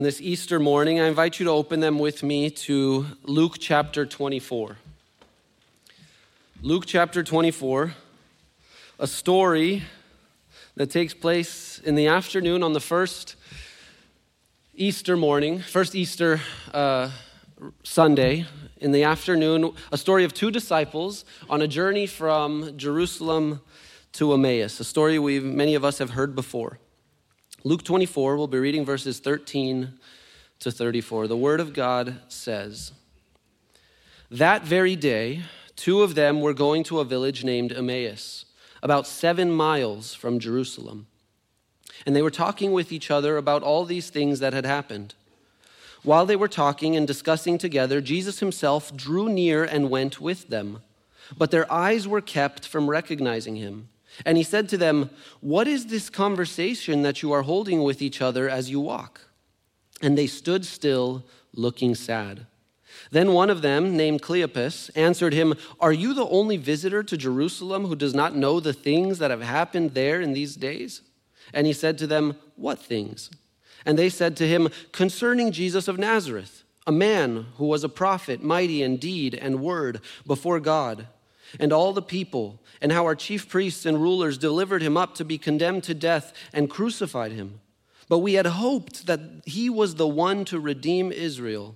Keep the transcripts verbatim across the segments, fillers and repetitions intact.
This Easter morning, I invite you to open them with me to Luke chapter twenty-four. Luke chapter twenty-four, a story that takes place in the afternoon on the first Easter morning, first Easter uh, Sunday, in the afternoon, a story of two disciples on a journey from Jerusalem to Emmaus, a story we many of us have heard before. Luke twenty-four, we'll be reading verses thirteen to thirty-four. The Word of God says, "That very day, two of them were going to a village named Emmaus, about seven miles from Jerusalem. And they were talking with each other about all these things that had happened. While they were talking and discussing together, Jesus himself drew near and went with them. But their eyes were kept from recognizing him. And he said to them, 'What is this conversation that you are holding with each other as you walk?' And they stood still, looking sad. Then one of them, named Cleopas, answered him, 'Are you the only visitor to Jerusalem who does not know the things that have happened there in these days?' And he said to them, 'What things?' And they said to him, 'Concerning Jesus of Nazareth, a man who was a prophet, mighty in deed and word before God, and all the people, and how our chief priests and rulers delivered him up to be condemned to death and crucified him. But we had hoped that he was the one to redeem Israel.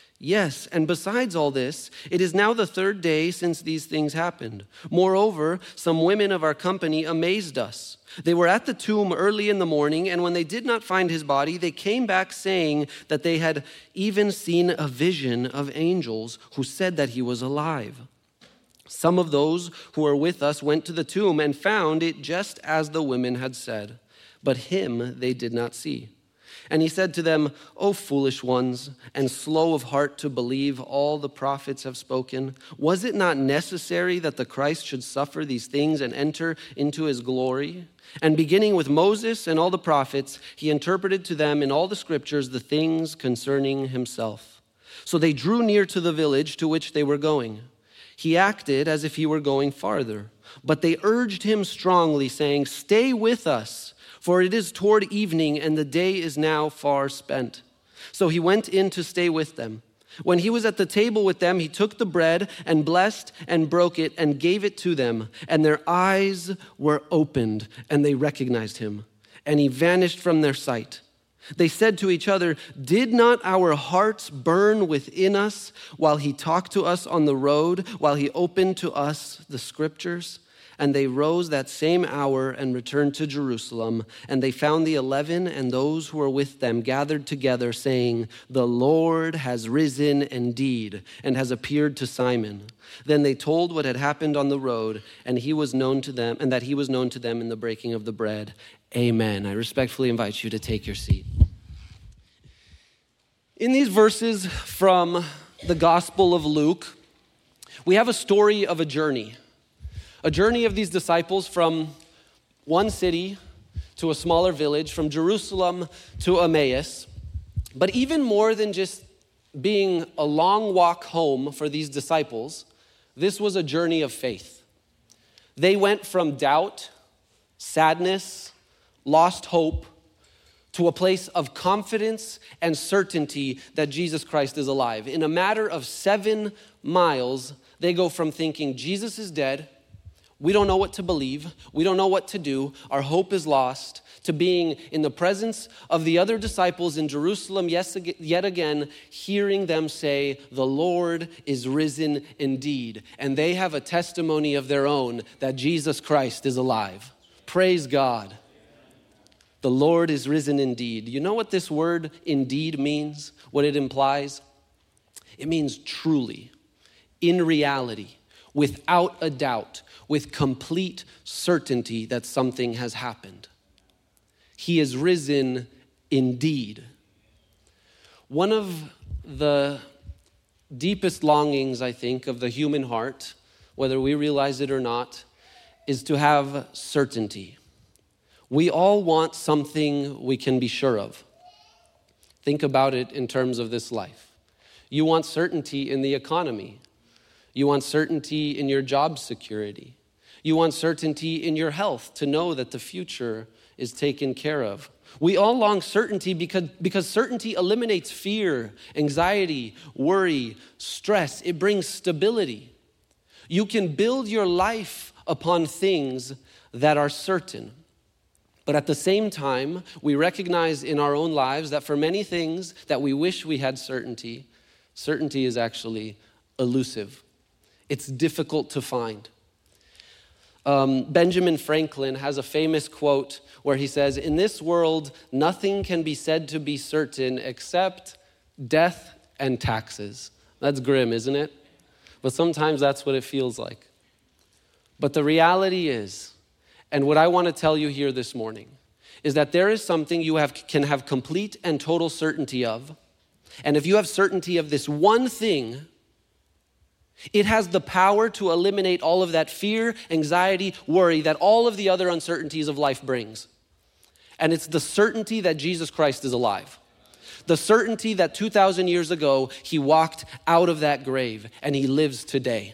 Yes, and besides all this, it is now the third day since these things happened. Moreover, some women of our company amazed us. They were at the tomb early in the morning, and when they did not find his body, they came back saying that they had even seen a vision of angels who said that he was alive. Some of those who were with us went to the tomb and found it just as the women had said, but him they did not see. And he said to them, 'O foolish ones, and slow of heart to believe all the prophets have spoken, was it not necessary that the Christ should suffer these things and enter into his glory?' And beginning with Moses and all the prophets, he interpreted to them in all the scriptures the things concerning himself. So they drew near to the village to which they were going. He acted as if he were going farther, but they urged him strongly, saying, 'Stay with us, for it is toward evening, and the day is now far spent.' So he went in to stay with them. When he was at the table with them, he took the bread and blessed and broke it and gave it to them. And their eyes were opened, and they recognized him. And he vanished from their sight. They said to each other, 'Did not our hearts burn within us while he talked to us on the road, while he opened to us the scriptures?' And they rose that same hour and returned to Jerusalem. And they found the eleven and those who were with them gathered together, saying, 'The Lord has risen indeed and has appeared to Simon.' Then they told what had happened on the road, and he was known to them, and that he was known to them in the breaking of the bread. Amen." I respectfully invite you to take your seat. In these verses from the Gospel of Luke, we have a story of a journey. A journey of these disciples from one city to a smaller village, from Jerusalem to Emmaus. But even more than just being a long walk home for these disciples, this was a journey of faith. They went from doubt, sadness, lost hope, to a place of confidence and certainty that Jesus Christ is alive. In a matter of seven miles, they go from thinking Jesus is dead, we don't know what to believe, we don't know what to do, our hope is lost, to being in the presence of the other disciples in Jerusalem, yes, yet again, hearing them say, "The Lord is risen indeed." And they have a testimony of their own that Jesus Christ is alive. Praise God. The Lord is risen indeed. You know what this word indeed means? What it implies? It means truly, in reality, without a doubt, with complete certainty that something has happened. He is risen indeed. One of the deepest longings, I think, of the human heart, whether we realize it or not, is to have certainty. We all want something we can be sure of. Think about it in terms of this life. You want certainty in the economy. You want certainty in your job security. You want certainty in your health to know that the future is taken care of. We all long certainty because, because certainty eliminates fear, anxiety, worry, stress. It brings stability. You can build your life upon things that are certain. But at the same time, we recognize in our own lives that for many things that we wish we had certainty, certainty is actually elusive. It's difficult to find. Um, Benjamin Franklin has a famous quote where he says, "In this world, nothing can be said to be certain except death and taxes." That's grim, isn't it? But sometimes that's what it feels like. But the reality is, and what I want to tell you here this morning, is that there is something you have, can have complete and total certainty of. And if you have certainty of this one thing, it has the power to eliminate all of that fear, anxiety, worry that all of the other uncertainties of life brings. And it's the certainty that Jesus Christ is alive. The certainty that two thousand years ago, he walked out of that grave and he lives today.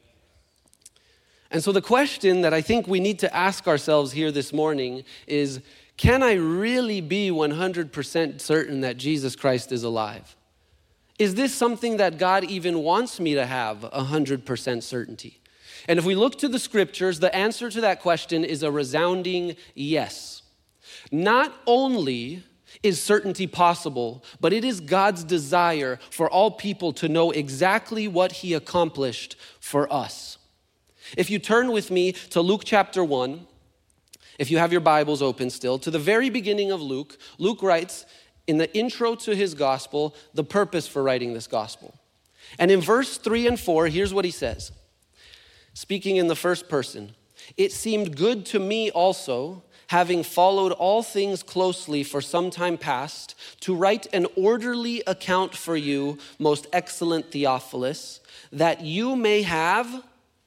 And so the question that I think we need to ask ourselves here this morning is, can I really be one hundred percent certain that Jesus Christ is alive? Is this something that God even wants me to have one hundred percent certainty? And if we look to the scriptures, the answer to that question is a resounding yes. Not only is certainty possible, but it is God's desire for all people to know exactly what he accomplished for us. If you turn with me to Luke chapter one, if you have your Bibles open still, to the very beginning of Luke, Luke writes in the intro to his gospel, the purpose for writing this gospel. And in verse three and four, here's what he says. Speaking in the first person, "It seemed good to me also, having followed all things closely for some time past, to write an orderly account for you, most excellent Theophilus, that you may have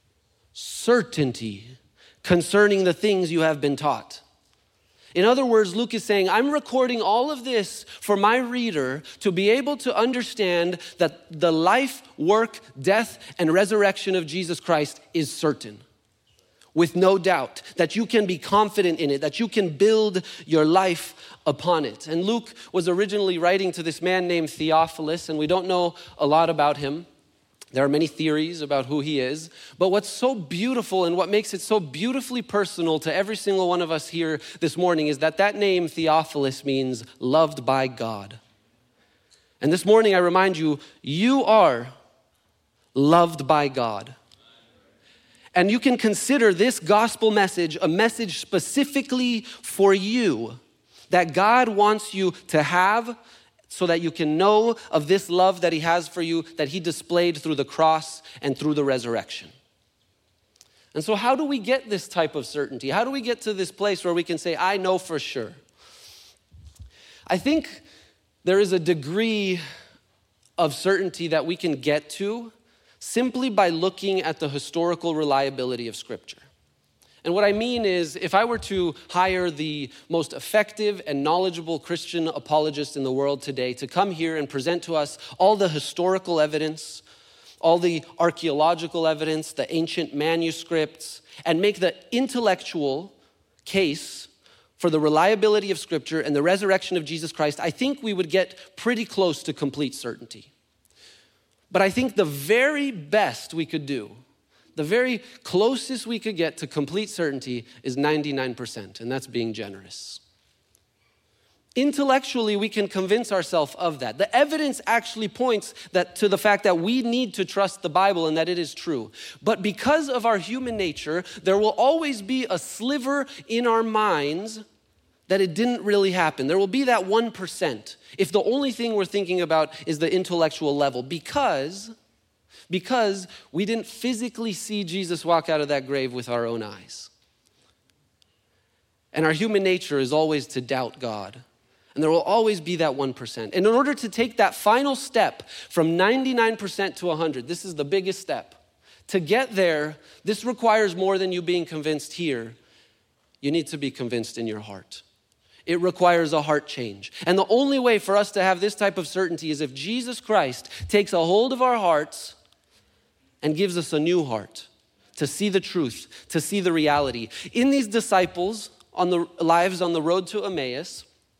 certainty concerning the things you have been taught." In other words, Luke is saying, I'm recording all of this for my reader to be able to understand that the life, work, death, and resurrection of Jesus Christ is certain. With no doubt, that you can be confident in it, that you can build your life upon it. And Luke was originally writing to this man named Theophilus, and we don't know a lot about him. There are many theories about who he is, but what's so beautiful and what makes it so beautifully personal to every single one of us here this morning is that that name Theophilus means loved by God. And this morning I remind you, you are loved by God. And you can consider this gospel message a message specifically for you that God wants you to have, so that you can know of this love that he has for you, that he displayed through the cross and through the resurrection. And so how do we get this type of certainty? How do we get to this place where we can say, I know for sure? I think there is a degree of certainty that we can get to simply by looking at the historical reliability of Scripture. And what I mean is, if I were to hire the most effective and knowledgeable Christian apologist in the world today to come here and present to us all the historical evidence, all the archaeological evidence, the ancient manuscripts, and make the intellectual case for the reliability of Scripture and the resurrection of Jesus Christ, I think we would get pretty close to complete certainty. But I think the very best we could do, the very closest we could get to complete certainty is ninety-nine percent, and that's being generous. Intellectually, we can convince ourselves of that. The evidence actually points that to the fact that we need to trust the Bible and that it is true. But because of our human nature, there will always be a sliver in our minds that it didn't really happen. There will be that one percent if the only thing we're thinking about is the intellectual level, because Because we didn't physically see Jesus walk out of that grave with our own eyes. And our human nature is always to doubt God. And there will always be that one percent. And in order to take that final step from ninety-nine percent to one hundred, this is the biggest step. To get there, this requires more than you being convinced here. You need to be convinced in your heart. It requires a heart change. And the only way for us to have this type of certainty is if Jesus Christ takes a hold of our hearts and gives us a new heart to see the truth, to see the reality. In these disciples on the lives on the road to Emmaus,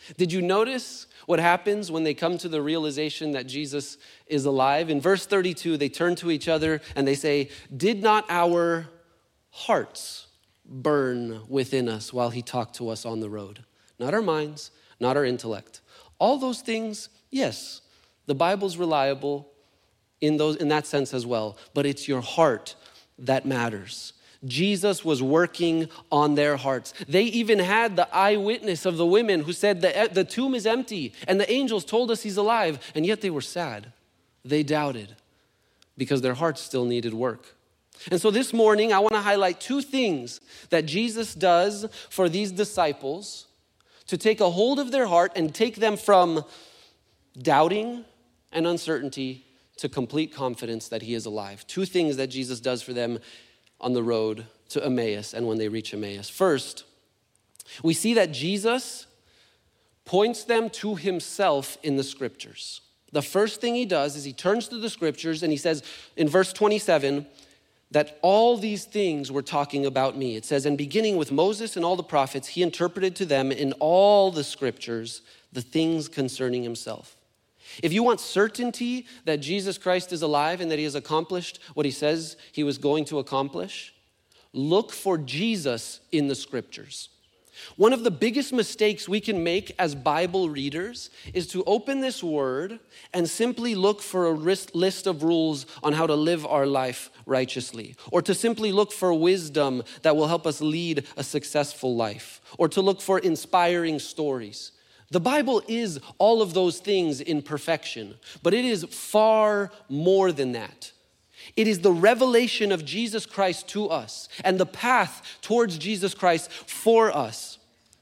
Did you notice what happens when they come to the realization that Jesus is alive? In verse thirty-two, they turn to each other and they say, "Did not our hearts burn within us while he talked to us on the road?" Not our minds, not our intellect. All those things, yes, the Bible's reliable in those in that sense as well, but it's your heart that matters. Jesus was working on their hearts. They even had the eyewitness of the women who said the, the tomb is empty and the angels told us he's alive, and yet they were sad. They doubted because their hearts still needed work. And so this morning, I want to highlight two things that Jesus does for these disciples to take a hold of their heart and take them from doubting and uncertainty to complete confidence that he is alive. Two things that Jesus does for them on the road to Emmaus and when they reach Emmaus. First, we see that Jesus points them to himself in the scriptures. The first thing he does is he turns to the scriptures and he says in verse twenty-seven that all these things were talking about me. It says, "And beginning with Moses and all the prophets, he interpreted to them in all the scriptures the things concerning himself." If you want certainty that Jesus Christ is alive and that he has accomplished what he says he was going to accomplish, look for Jesus in the scriptures. One of the biggest mistakes we can make as Bible readers is to open this word and simply look for a list of rules on how to live our life righteously, or to simply look for wisdom that will help us lead a successful life, or to look for inspiring stories. The Bible is all of those things in perfection, but it is far more than that. It is the revelation of Jesus Christ to us and the path towards Jesus Christ for us.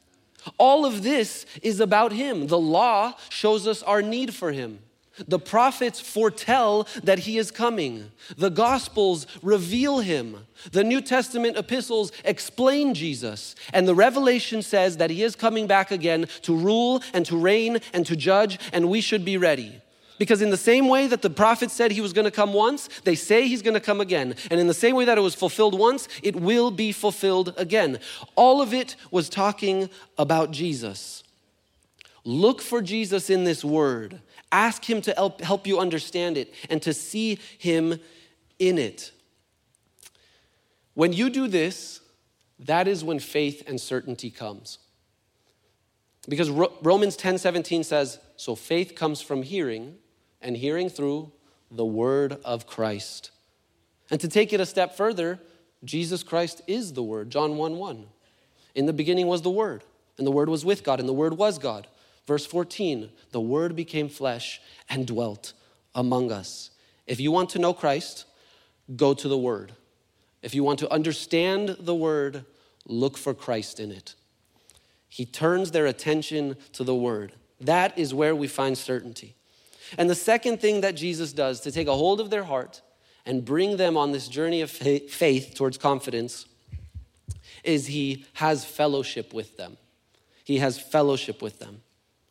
All of this is about him. The law shows us our need for him. The prophets foretell that he is coming. The Gospels reveal him. The New Testament epistles explain Jesus. And the Revelation says that he is coming back again to rule and to reign and to judge, and we should be ready. Because in the same way that the prophets said he was going to come once, they say he's going to come again. And in the same way that it was fulfilled once, it will be fulfilled again. All of it was talking about Jesus. Look for Jesus in this word. Ask him to help, help you understand it and to see him in it. When you do this, that is when faith and certainty comes. Because Romans ten seventeen says, "So faith comes from hearing, and hearing through the word of Christ." And to take it a step further, Jesus Christ is the word. John one one. "In the beginning was the word, and the word was with God, and the word was God." Verse fourteen, "The word became flesh and dwelt among us." If you want to know Christ, go to the word. If you want to understand the word, look for Christ in it. He turns their attention to the word. That is where we find certainty. And the second thing that Jesus does to take a hold of their heart and bring them on this journey of faith towards confidence is he has fellowship with them. He has fellowship with them.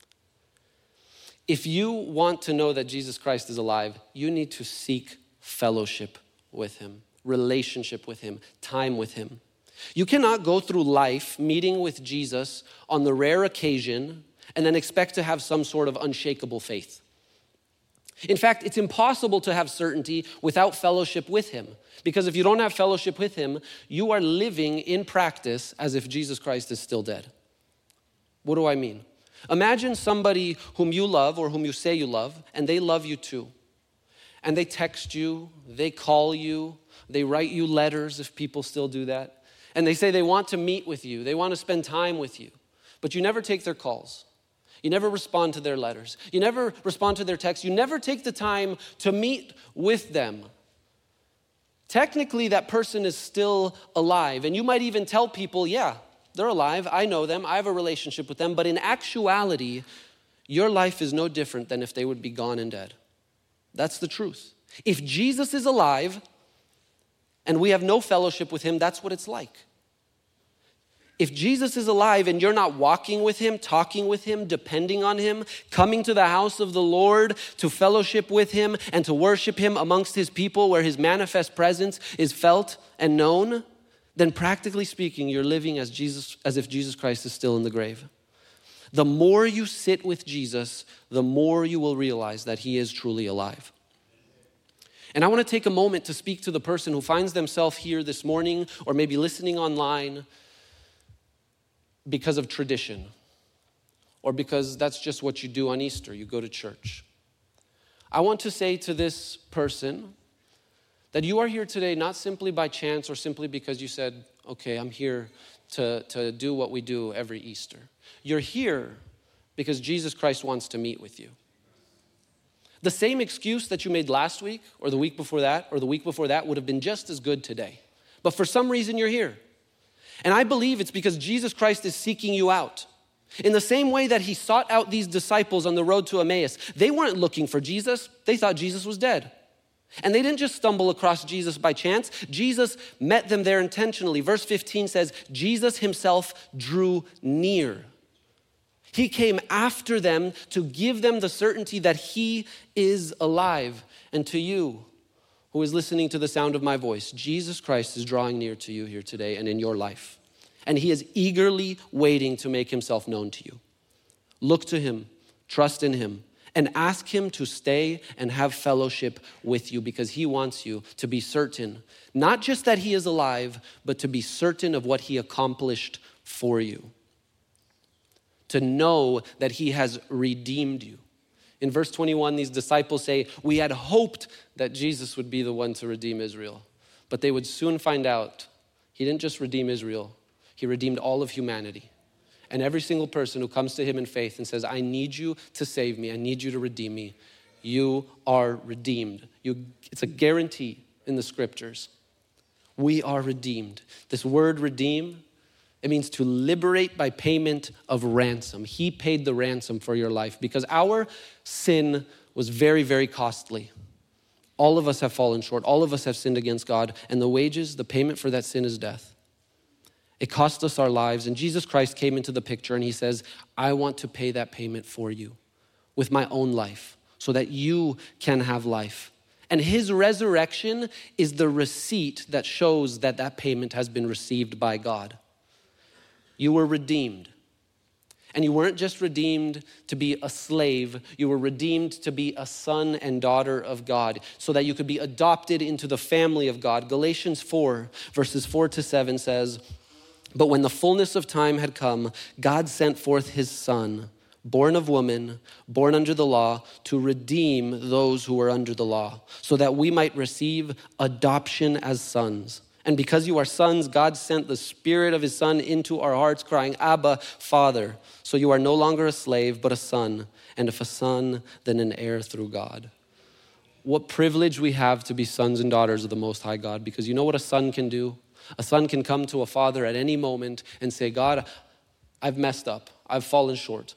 If you want to know that Jesus Christ is alive, you need to seek fellowship with him, relationship with him, time with him. You cannot go through life meeting with Jesus on the rare occasion and then expect to have some sort of unshakable faith. In fact, it's impossible to have certainty without fellowship with him. Because if you don't have fellowship with him, you are living in practice as if Jesus Christ is still dead. What do I mean? Imagine somebody whom you love or whom you say you love, and they love you too. And they text you, they call you, they write you letters if people still do that. And they say they want to meet with you, they want to spend time with you, but you never take their calls. You never respond to their letters. You never respond to their texts. You never take the time to meet with them. Technically, that person is still alive. And you might even tell people, yeah, they're alive. I know them. I have a relationship with them. But in actuality, your life is no different than if they would be gone and dead. That's the truth. If Jesus is alive and we have no fellowship with him, that's what it's like. If Jesus is alive and you're not walking with him, talking with him, depending on him, coming to the house of the Lord to fellowship with him and to worship him amongst his people where his manifest presence is felt and known, then practically speaking, you're living as Jesus, as if Jesus Christ is still in the grave. The more you sit with Jesus, the more you will realize that he is truly alive. And I want to take a moment to speak to the person who finds themselves here this morning or maybe listening online because of tradition or because that's just what you do on Easter, you go to church. I want to say to this person that you are here today not simply by chance or simply because you said, okay, I'm here to, to do what we do every Easter. You're here because Jesus Christ wants to meet with you. The same excuse that you made last week or the week before that or the week before that would have been just as good today. But for some reason you're here. And I believe it's because Jesus Christ is seeking you out. In the same way that he sought out these disciples on the road to Emmaus, they weren't looking for Jesus. They thought Jesus was dead. And they didn't just stumble across Jesus by chance. Jesus met them there intentionally. Verse fifteen says, Jesus himself drew near. He came after them to give them the certainty that he is alive. And to you, who is listening to the sound of my voice, Jesus Christ is drawing near to you here today and in your life. And he is eagerly waiting to make himself known to you. Look to him, trust in him, and ask him to stay and have fellowship with you because he wants you to be certain, not just that he is alive, but to be certain of what he accomplished for you. To know that he has redeemed you. In verse twenty-one, these disciples say, we had hoped that Jesus would be the one to redeem Israel. But they would soon find out he didn't just redeem Israel, he redeemed all of humanity. And every single person who comes to him in faith and says, I need you to save me, I need you to redeem me, you are redeemed. You, it's a guarantee in the scriptures. We are redeemed. This word redeem, it means to liberate by payment of ransom. He paid the ransom for your life because our sin was very, very costly. All of us have fallen short. All of us have sinned against God. And the wages, the payment for that sin is death. It cost us our lives. And Jesus Christ came into the picture and he says, I want to pay that payment for you with my own life so that you can have life. And his resurrection is the receipt that shows that that payment has been received by God. You were redeemed. And you weren't just redeemed to be a slave. You were redeemed to be a son and daughter of God so that you could be adopted into the family of God. Galatians four, verses four to seven says, but when the fullness of time had come, God sent forth his son, born of woman, born under the law, to redeem those who were under the law, so that we might receive adoption as sons. And because you are sons, God sent the Spirit of his Son into our hearts, crying, Abba, Father. So you are no longer a slave, but a son. And if a son, then an heir through God. What privilege we have to be sons and daughters of the Most High God. Because you know what a son can do? A son can come to a father at any moment and say, God, I've messed up. I've fallen short.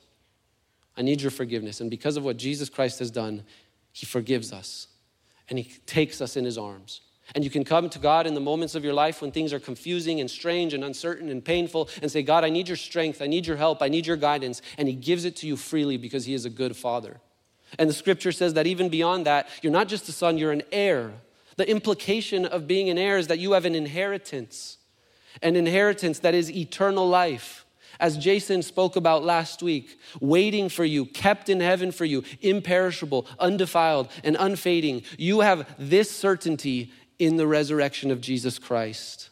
I need your forgiveness. And because of what Jesus Christ has done, he forgives us. And he takes us in his arms. And you can come to God in the moments of your life when things are confusing and strange and uncertain and painful and say, God, I need your strength. I need your help. I need your guidance. And he gives it to you freely because he is a good father. And the scripture says that even beyond that, you're not just a son, you're an heir. The implication of being an heir is that you have an inheritance. An inheritance that is eternal life. As Jason spoke about last week, waiting for you, kept in heaven for you, imperishable, undefiled, and unfading. You have this certainty in the resurrection of Jesus Christ.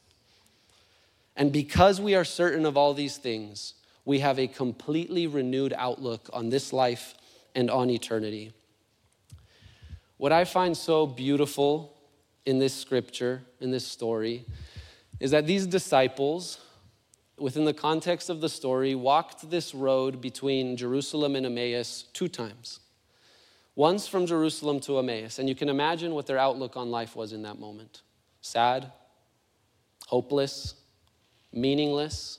And because we are certain of all these things, we have a completely renewed outlook on this life and on eternity. What I find so beautiful in this scripture, in this story, is that these disciples, within the context of the story, walked this road between Jerusalem and Emmaus two times. Once from Jerusalem to Emmaus, and you can imagine what their outlook on life was in that moment. Sad, hopeless, meaningless,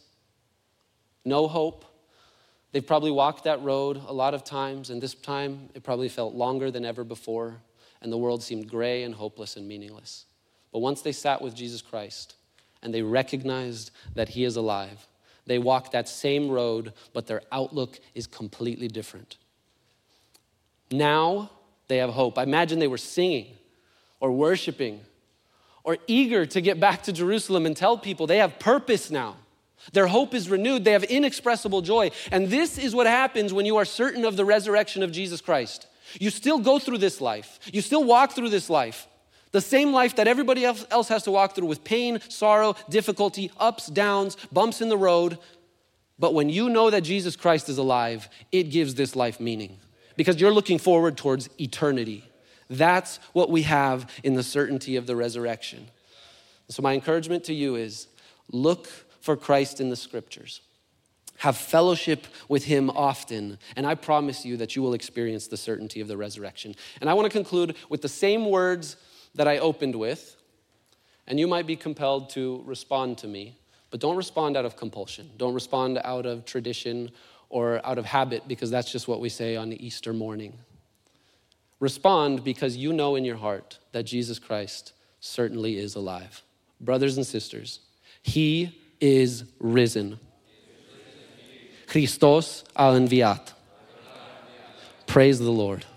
no hope. They've probably walked that road a lot of times, and this time it probably felt longer than ever before, and the world seemed gray and hopeless and meaningless. But once they sat with Jesus Christ, and they recognized that he is alive, they walked that same road, but their outlook is completely different. Now they have hope. I imagine they were singing or worshiping or eager to get back to Jerusalem and tell people they have purpose now. Their hope is renewed. They have inexpressible joy. And this is what happens when you are certain of the resurrection of Jesus Christ. You still go through this life. You still walk through this life. The same life that everybody else has to walk through with pain, sorrow, difficulty, ups, downs, bumps in the road. But when you know that Jesus Christ is alive, it gives this life meaning because you're looking forward towards eternity. That's what we have in the certainty of the resurrection. So my encouragement to you is look for Christ in the scriptures. Have fellowship with him often, and I promise you that you will experience the certainty of the resurrection. And I want to conclude with the same words that I opened with, and you might be compelled to respond to me, but don't respond out of compulsion. Don't respond out of tradition or out of habit, because that's just what we say on the Easter morning. Respond because you know in your heart that Jesus Christ certainly is alive. Brothers and sisters, he is risen. Christos a înviat. Praise the Lord.